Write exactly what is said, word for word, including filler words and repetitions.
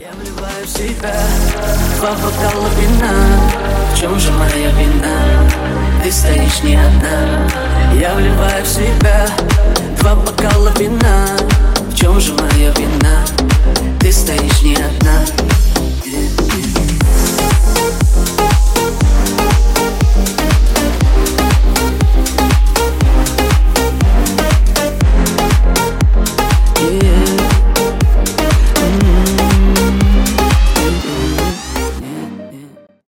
Я вливаю в себя два бокала вина. В чем же моя вина? Ты стоишь не одна. Я вливаю в себя два бокала вина. В чем же моя вина? Ты стоишь не одна.